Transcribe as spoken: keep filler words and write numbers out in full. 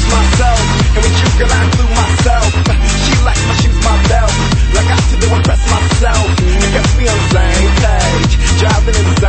myself. And with you, girl, I glue myself. She likes my shoes, my belt. Like I to do, impress myself. And guess we on the same page, driving in the